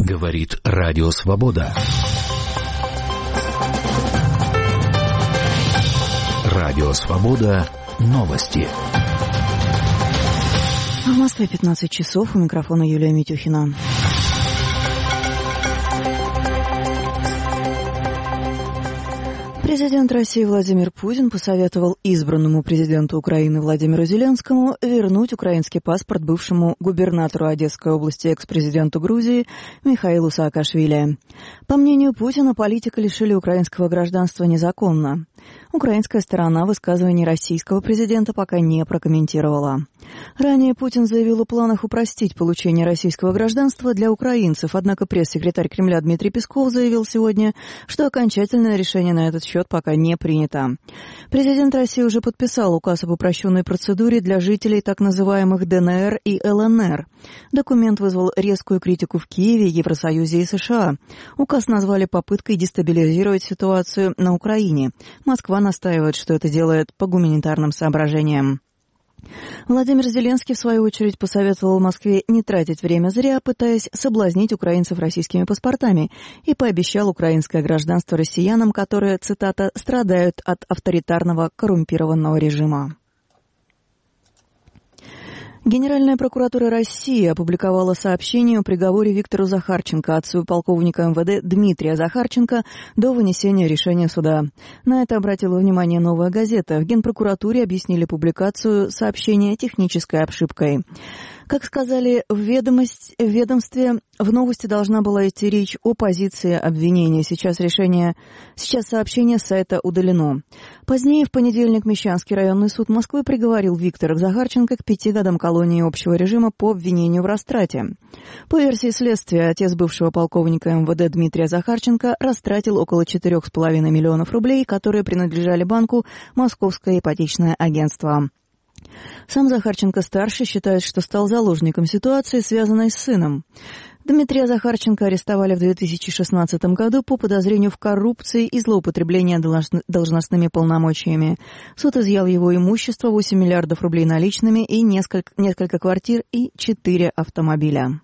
Говорит Радио Свобода. Радио Свобода. Новости. В Москве 15 часов. У микрофона Юлия Митюхина. Президент России Владимир Путин посоветовал избранному президенту Украины Владимиру Зеленскому вернуть украинский паспорт бывшему губернатору Одесской области экс-президенту Грузии Михаилу Саакашвили. По мнению Путина, политика лишили украинского гражданства незаконно. Украинская сторона высказываний российского президента пока не прокомментировала. Ранее Путин заявил о планах упростить получение российского гражданства для украинцев, однако пресс-секретарь Кремля Дмитрий Песков заявил сегодня, что окончательное решение на этот счет пока не принято. Президент России уже подписал указ об упрощенной процедуре для жителей так называемых ДНР и ЛНР. Документ вызвал резкую критику в Киеве, Евросоюзе и США. Указ назвали попыткой дестабилизировать ситуацию на Украине. Москва настаивает, что это делает по гуманитарным соображениям. Владимир Зеленский, в свою очередь, посоветовал Москве не тратить время зря, пытаясь соблазнить украинцев российскими паспортами, и пообещал украинское гражданство россиянам, которые, цитата, «страдают от авторитарного коррумпированного режима». Генеральная прокуратура России опубликовала сообщение о приговоре Виктору Захарченко, отцу полковника МВД Дмитрия Захарченко, до вынесения решения суда. На это обратила внимание «Новая газета». В Генпрокуратуре объяснили публикацию сообщения технической ошибкой. Как сказали в ведомстве, в новости должна была идти речь о позиции обвинения. Сейчас сообщение с сайта удалено. Позднее, в понедельник, Мещанский районный суд Москвы приговорил Виктора Захарченко к 5 годам колонии общего режима по обвинению в растрате. По версии следствия, отец бывшего полковника МВД Дмитрия Захарченко растратил около 4,5 миллионов рублей, которые принадлежали банку «Московское ипотечное агентство». Сам Захарченко-старший считает, что стал заложником ситуации, связанной с сыном. Дмитрия Захарченко арестовали в 2016 году по подозрению в коррупции и злоупотреблении должностными полномочиями. Суд изъял его имущество, 8 миллиардов рублей наличными и несколько квартир и 4 автомобиля.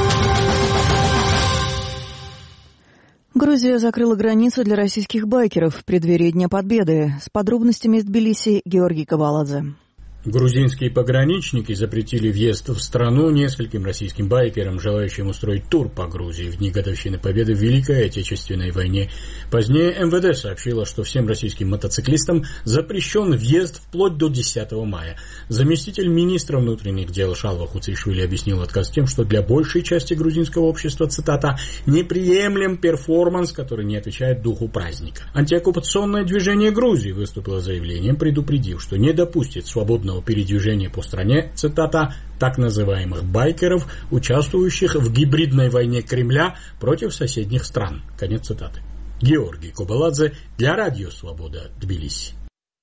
Грузия закрыла границу для российских байкеров в преддверии Дня Победы. С подробностями из Тбилиси Георгий Коваладзе. Грузинские пограничники запретили въезд в страну нескольким российским байкерам, желающим устроить тур по Грузии в дни годовщины Победы в Великой Отечественной войне. Позднее МВД сообщило, что всем российским мотоциклистам запрещен въезд вплоть до 10 мая. Заместитель министра внутренних дел Шалва Хуцишвили объяснил отказ тем, что для большей части грузинского общества, цитата, «неприемлем перформанс, который не отвечает духу праздника». Антиоккупационное движение Грузии выступило с заявлением, предупредив, что не допустит свободного передвижения по стране, цитата, так называемых байкеров, участвующих в гибридной войне Кремля против соседних стран. Конец цитаты. Георгий Кобаладзе для Радио Свобода, Тбилиси.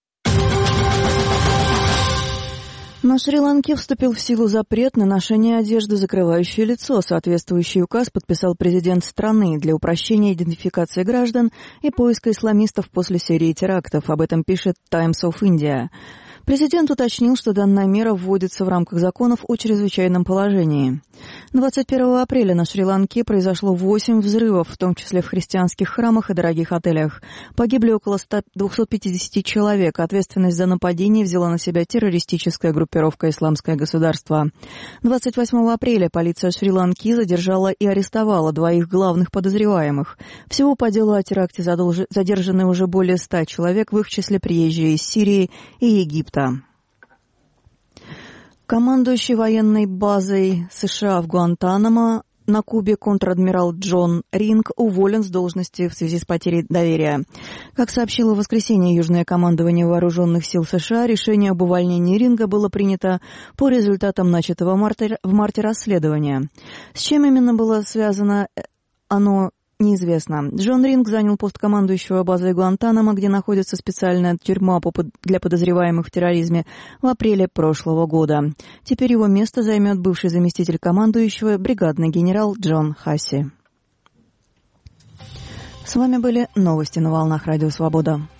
На Шри-Ланке вступил в силу запрет на ношение одежды, закрывающей лицо. Соответствующий указ подписал президент страны для упрощения идентификации граждан и поиска исламистов после серии терактов. Об этом пишет Times of India. Президент уточнил, что данная мера вводится в рамках законов о чрезвычайном положении. 21 апреля на Шри-Ланке произошло 8 взрывов, в том числе в христианских храмах и дорогих отелях. Погибли около 250 человек. Ответственность за нападение взяла на себя террористическая группировка «Исламское государство». 28 апреля полиция Шри-Ланки задержала и арестовала 2 главных подозреваемых. Всего по делу о теракте задержаны уже более 100 человек, в их числе приезжие из Сирии и Египта. Командующий военной базой США в Гуантанамо на Кубе контр-адмирал Джон Ринг уволен с должности в связи с потерей доверия. Как сообщило в воскресенье Южное командование Вооруженных сил США, решение об увольнении Ринга было принято по результатам начатого в марте расследования. С чем именно было связано оно, неизвестно. Джон Ринг занял пост командующего базой Гуантанамо, где находится специальная тюрьма для подозреваемых в терроризме, в апреле прошлого года. Теперь его место займет бывший заместитель командующего, бригадный генерал Джон Хасси. С вами были новости на волнах Радио Свобода.